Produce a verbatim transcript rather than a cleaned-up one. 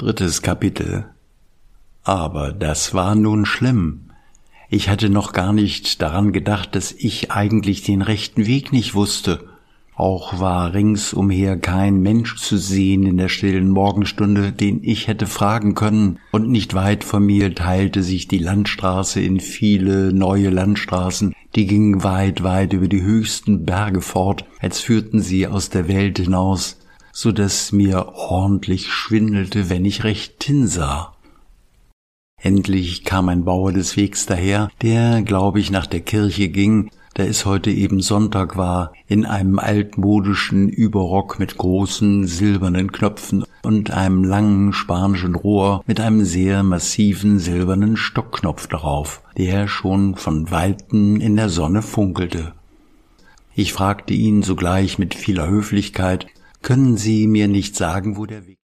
Drittes Kapitel. Aber das war nun schlimm. Ich hatte noch gar nicht daran gedacht, dass ich eigentlich den rechten Weg nicht wusste. Auch war ringsumher kein Mensch zu sehen in der stillen Morgenstunde, den ich hätte fragen können, und nicht weit von mir teilte sich die Landstraße in viele neue Landstraßen, die gingen weit, weit über die höchsten Berge fort, als führten sie aus der Welt hinaus, so dass mir ordentlich schwindelte, wenn ich recht hinsah. Endlich kam ein Bauer des Wegs daher, der, glaube ich, nach der Kirche ging, da es heute eben Sonntag war, in einem altmodischen Überrock mit großen silbernen Knöpfen und einem langen spanischen Rohr mit einem sehr massiven silbernen Stockknopf darauf, der schon von Weitem in der Sonne funkelte. Ich fragte ihn sogleich mit vieler Höflichkeit: »Können Sie mir nicht sagen, wo der Weg